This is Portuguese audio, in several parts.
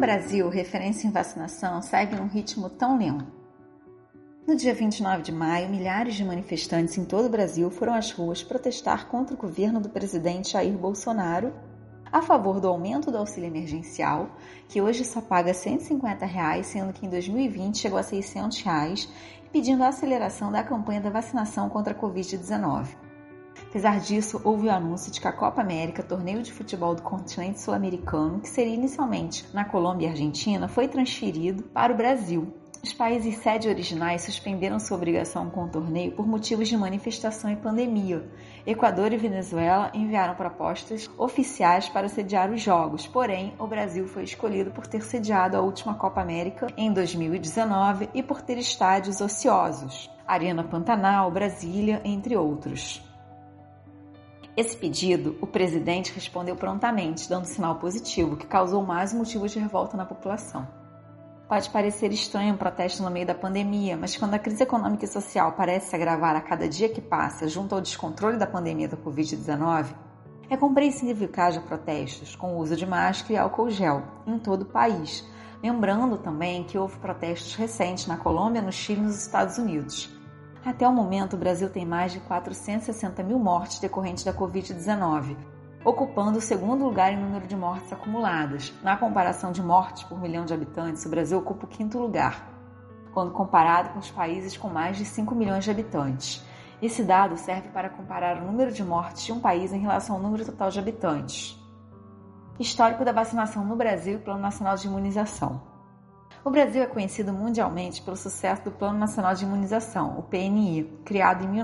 Brasil, referência em vacinação segue num ritmo tão lento. No dia 29 de maio, milhares de manifestantes em todo o Brasil foram às ruas protestar contra o governo do presidente Jair Bolsonaro, a favor do aumento do auxílio emergencial, que hoje só paga R$ 150, sendo que em 2020 chegou a R$ 600, e pedindo a aceleração da campanha da vacinação contra a Covid-19. Apesar disso, houve o anúncio de que a Copa América, torneio de futebol do continente sul-americano, que seria inicialmente na Colômbia e Argentina, foi transferido para o Brasil. Os países sede originais suspenderam sua obrigação com o torneio por motivos de manifestação e pandemia. Equador e Venezuela enviaram propostas oficiais para sediar os Jogos, porém, o Brasil foi escolhido por ter sediado a última Copa América em 2019 e por ter estádios ociosos, Arena Pantanal, Brasília, entre outros. Esse pedido, o presidente respondeu prontamente, dando sinal positivo, que causou mais motivos de revolta na população. Pode parecer estranho um protesto no meio da pandemia, mas quando a crise econômica e social parece se agravar a cada dia que passa junto ao descontrole da pandemia da Covid-19, é compreensível que haja protestos com o uso de máscara e álcool gel em todo o país, lembrando também que houve protestos recentes na Colômbia, no Chile e nos Estados Unidos. Até o momento, o Brasil tem mais de 460 mil mortes decorrentes da Covid-19, ocupando o segundo lugar em número de mortes acumuladas. Na comparação de mortes por milhão de habitantes, o Brasil ocupa o quinto lugar, quando comparado com os países com mais de 5 milhões de habitantes. Esse dado serve para comparar o número de mortes de um país em relação ao número total de habitantes. Histórico da vacinação no Brasil e Plano Nacional de Imunização. O Brasil é conhecido mundialmente pelo sucesso do Plano Nacional de Imunização, o PNI, criado em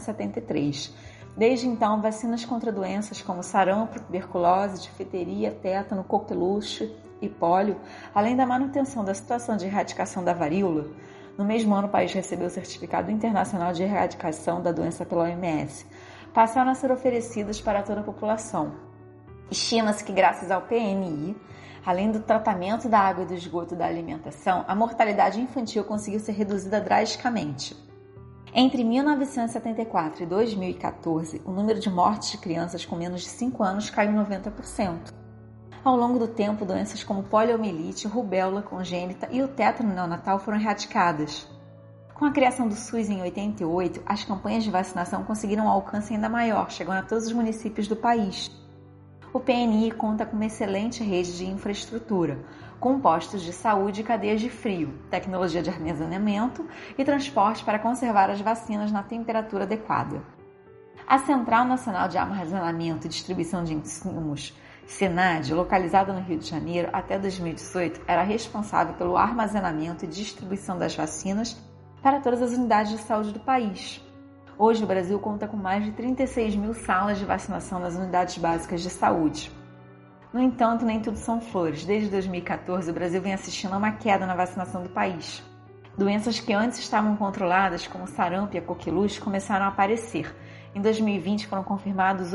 1973. Desde então, vacinas contra doenças como sarampo, tuberculose, difteria, tétano, coqueluche e pólio, além da manutenção da situação de erradicação da varíola. No mesmo ano, o país recebeu o Certificado Internacional de Erradicação da Doença pela OMS. Passaram a ser oferecidas para toda a população. Estima-se que, graças ao PNI, além do tratamento da água e do esgoto da alimentação, a mortalidade infantil conseguiu ser reduzida drasticamente. Entre 1974 e 2014, o número de mortes de crianças com menos de 5 anos caiu 90%. Ao longo do tempo, doenças como poliomielite, rubéola congênita e o tétano neonatal foram erradicadas. Com a criação do SUS em 88, as campanhas de vacinação conseguiram um alcance ainda maior, chegando a todos os municípios do país. O PNI conta com uma excelente rede de infraestrutura, com postos de saúde e cadeias de frio, tecnologia de armazenamento e transporte para conservar as vacinas na temperatura adequada. A Central Nacional de Armazenamento e Distribuição de Insumos, CENAD, localizada no Rio de Janeiro, até 2018, era responsável pelo armazenamento e distribuição das vacinas para todas as unidades de saúde do país. Hoje, o Brasil conta com mais de 36 mil salas de vacinação nas unidades básicas de saúde. No entanto, nem tudo são flores. Desde 2014, o Brasil vem assistindo a uma queda na vacinação do país. Doenças que antes estavam controladas, como sarampo e a coqueluche, começaram a aparecer. Em 2020, foram confirmados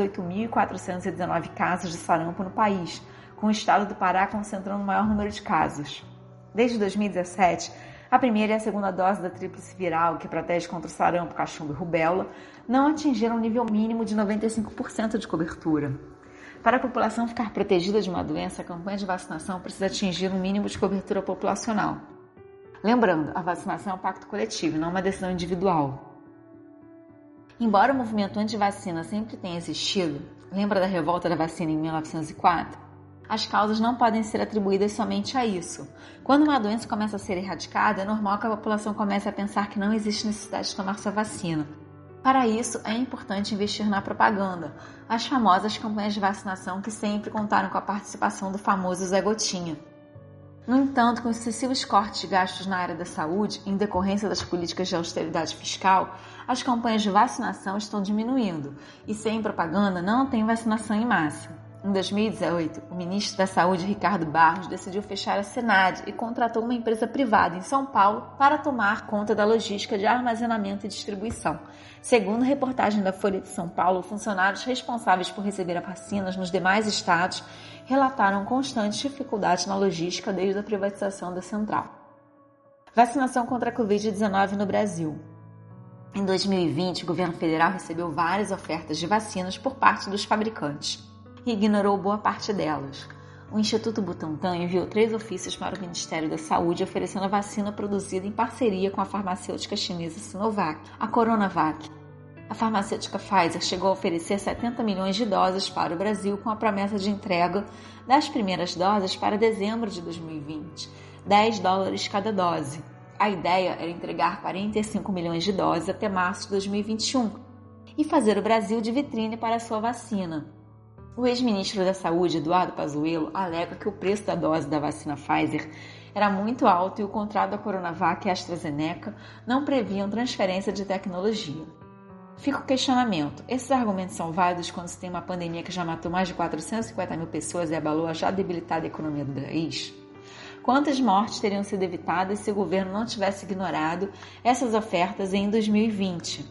8.419 casos de sarampo no país, com o estado do Pará concentrando o maior número de casos. Desde 2017, a primeira e a segunda dose da tríplice viral, que protege contra o sarampo, cachumba e rubéola, não atingiram o nível mínimo de 95% de cobertura. Para a população ficar protegida de uma doença, a campanha de vacinação precisa atingir um mínimo de cobertura populacional. Lembrando, a vacinação é um pacto coletivo, não uma decisão individual. Embora o movimento anti-vacina sempre tenha existido, lembra da revolta da vacina em 1904? As causas não podem ser atribuídas somente a isso. Quando uma doença começa a ser erradicada, é normal que a população comece a pensar que não existe necessidade de tomar sua vacina. Para isso, é importante investir na propaganda, as famosas campanhas de vacinação que sempre contaram com a participação do famoso Zé Gotinha. No entanto, com excessivos cortes de gastos na área da saúde, em decorrência das políticas de austeridade fiscal, as campanhas de vacinação estão diminuindo e sem propaganda não tem vacinação em massa. Em 2018, o ministro da Saúde, Ricardo Barros, decidiu fechar a CENAD e contratou uma empresa privada em São Paulo para tomar conta da logística de armazenamento e distribuição. Segundo reportagem da Folha de São Paulo, funcionários responsáveis por receber as vacinas nos demais estados relataram constantes dificuldades na logística desde a privatização da central. Vacinação contra a Covid-19 no Brasil. Em 2020, o governo federal recebeu várias ofertas de vacinas por parte dos fabricantes e ignorou boa parte delas. o Instituto Butantan enviou 3 ofícios para o Ministério da Saúde oferecendo a vacina produzida em parceria com a farmacêutica chinesa Sinovac, a Coronavac. A farmacêutica Pfizer chegou a oferecer 70 milhões de doses para o Brasil com a promessa de entrega das primeiras doses para dezembro de 2020, $10 cada dose. A ideia era entregar 45 milhões de doses até março de 2021 e fazer o Brasil de vitrine para a sua vacina. O ex-ministro da Saúde, Eduardo Pazuello, alega que o preço da dose da vacina Pfizer era muito alto e o contrato da Coronavac e AstraZeneca não previam transferência de tecnologia. Fica o questionamento: esses argumentos são válidos quando se tem uma pandemia que já matou mais de 450 mil pessoas e abalou a já debilitada economia do país? Quantas mortes teriam sido evitadas se o governo não tivesse ignorado essas ofertas em 2020?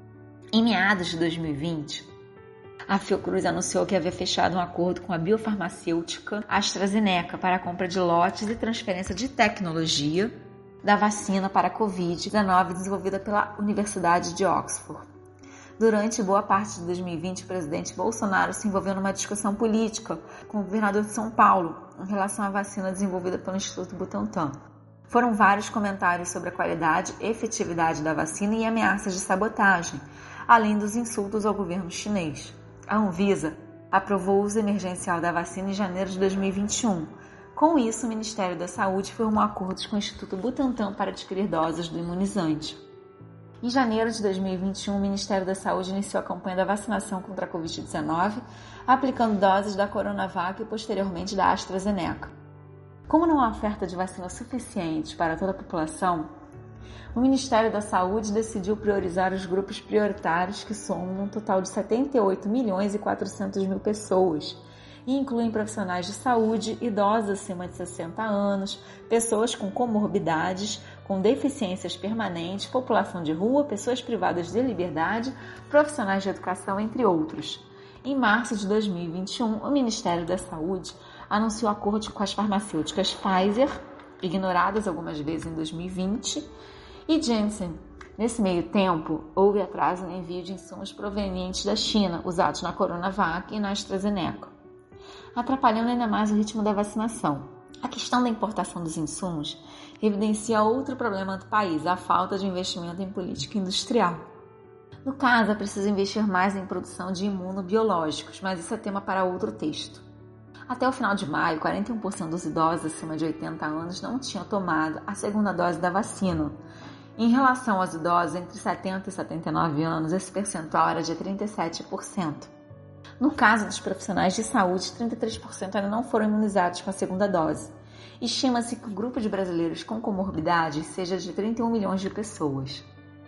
Em meados de 2020, a Fiocruz anunciou que havia fechado um acordo com a biofarmacêutica AstraZeneca para a compra de lotes e transferência de tecnologia da vacina para a Covid-19 desenvolvida pela Universidade de Oxford. Durante boa parte de 2020, o presidente Bolsonaro se envolveu numa discussão política com o governador de São Paulo em relação à vacina desenvolvida pelo Instituto Butantan. Foram vários comentários sobre a qualidade e efetividade da vacina e ameaças de sabotagem, além dos insultos ao governo chinês. A Anvisa aprovou o uso emergencial da vacina em janeiro de 2021. Com isso, o Ministério da Saúde firmou acordos com o Instituto Butantan para adquirir doses do imunizante. Em janeiro de 2021, o Ministério da Saúde iniciou a campanha da vacinação contra a Covid-19, aplicando doses da Coronavac e posteriormente da AstraZeneca. Como não há oferta de vacina suficiente para toda a população, o Ministério da Saúde decidiu priorizar os grupos prioritários, que somam um total de 78 milhões e 400 mil pessoas, e incluem profissionais de saúde, idosos acima de 60 anos, pessoas com comorbidades, com deficiências permanentes, população de rua, pessoas privadas de liberdade, profissionais de educação, entre outros. Em março de 2021, o Ministério da Saúde anunciou acordo com as farmacêuticas Pfizer, ignoradas algumas vezes em 2020, e Janssen. Nesse meio tempo, houve atraso no envio de insumos provenientes da China, usados na Coronavac e na AstraZeneca, atrapalhando ainda mais o ritmo da vacinação. A questão da importação dos insumos evidencia outro problema do país, a falta de investimento em política industrial. No caso, é preciso investir mais em produção de imunobiológicos, mas isso é tema para outro texto. Até o final de maio, 41% dos idosos acima de 80 anos não tinham tomado a segunda dose da vacina. Em relação aos idosos entre 70 e 79 anos, esse percentual era de 37%. No caso dos profissionais de saúde, 33% ainda não foram imunizados com a segunda dose. Estima-se que o grupo de brasileiros com comorbidades seja de 31 milhões de pessoas.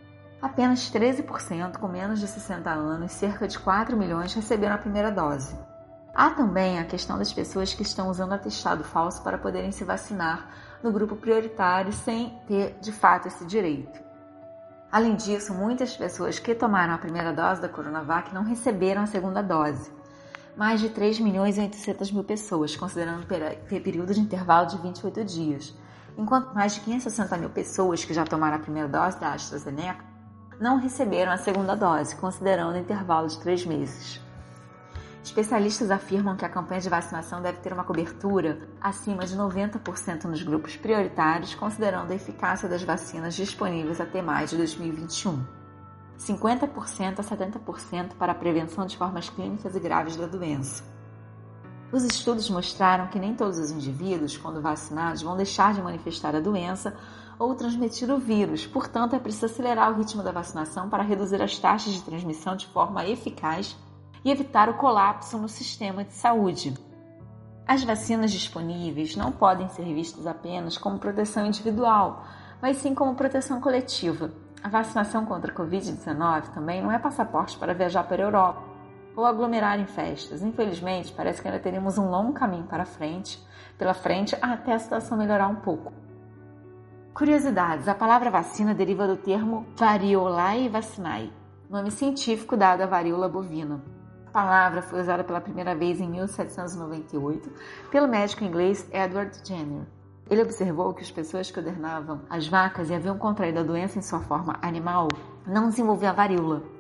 Apenas 13%, com menos de 60 anos, cerca de 4 milhões, receberam a primeira dose. Há também a questão das pessoas que estão usando atestado falso para poderem se vacinar no grupo prioritário sem ter, de fato, esse direito. Além disso, muitas pessoas que tomaram a primeira dose da Coronavac não receberam a segunda dose. Mais de 3 milhões e 800 mil pessoas, considerando período de intervalo de 28 dias, enquanto mais de 560 mil pessoas que já tomaram a primeira dose da AstraZeneca não receberam a segunda dose, considerando o intervalo de 3 meses. Especialistas afirmam que a campanha de vacinação deve ter uma cobertura acima de 90% nos grupos prioritários, considerando a eficácia das vacinas disponíveis até maio de 2021. 50% a 70% para a prevenção de formas clínicas e graves da doença. Os estudos mostraram que nem todos os indivíduos, quando vacinados, vão deixar de manifestar a doença ou transmitir o vírus, portanto é preciso acelerar o ritmo da vacinação para reduzir as taxas de transmissão de forma eficaz e evitar o colapso no sistema de saúde. As vacinas disponíveis não podem ser vistas apenas como proteção individual, mas sim como proteção coletiva. A vacinação contra a Covid-19 também não é passaporte para viajar para a Europa ou aglomerar em festas. Infelizmente, parece que ainda teremos um longo caminho pela frente até a situação melhorar um pouco. Curiosidades: a palavra vacina deriva do termo variolae vacinae, nome científico dado à varíola bovina. A palavra foi usada pela primeira vez em 1798 pelo médico inglês Edward Jenner. Ele observou que as pessoas que ordenavam as vacas e haviam contraído a doença em sua forma animal não desenvolviam a varíola.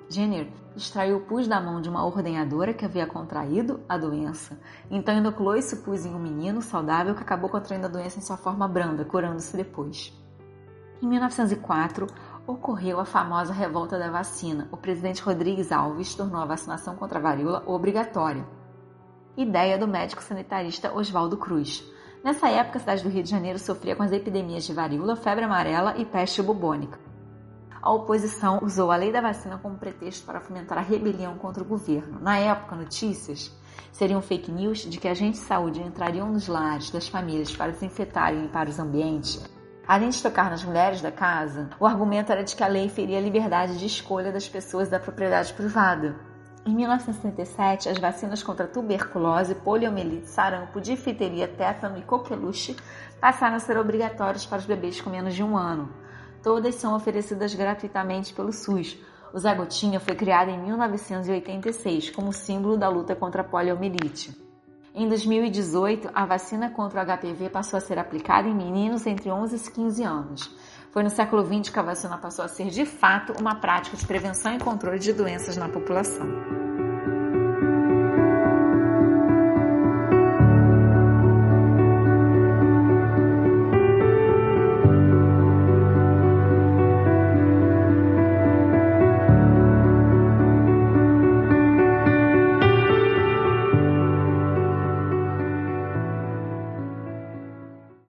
Jenner extraiu o pus da mão de uma ordenhadora que havia contraído a doença, então inoculou esse pus em um menino saudável que acabou contraindo a doença em sua forma branda, curando-se depois. Em 1904, ocorreu a famosa revolta da vacina. O presidente Rodrigues Alves tornou a vacinação contra a varíola obrigatória. Ideia do médico sanitarista Oswaldo Cruz. Nessa época, a cidade do Rio de Janeiro sofria com as epidemias de varíola, febre amarela e peste bubônica. A oposição usou a lei da vacina como pretexto para fomentar a rebelião contra o governo. Na época, notícias seriam fake news de que agentes de saúde entrariam nos lares das famílias para desinfetarem e limpar os ambientes. Além de tocar nas mulheres da casa, o argumento era de que a lei feria a liberdade de escolha das pessoas da propriedade privada. Em 1977, as vacinas contra tuberculose, poliomielite, sarampo, difteria, tétano e coqueluche passaram a ser obrigatórias para os bebês com menos de 1 ano. Todas são oferecidas gratuitamente pelo SUS. O Zé Gotinha foi criado em 1986 como símbolo da luta contra a poliomielite. Em 2018, a vacina contra o HPV passou a ser aplicada em meninos entre 11 e 15 anos. Foi no século XX que a vacina passou a ser, de fato, uma prática de prevenção e controle de doenças na população.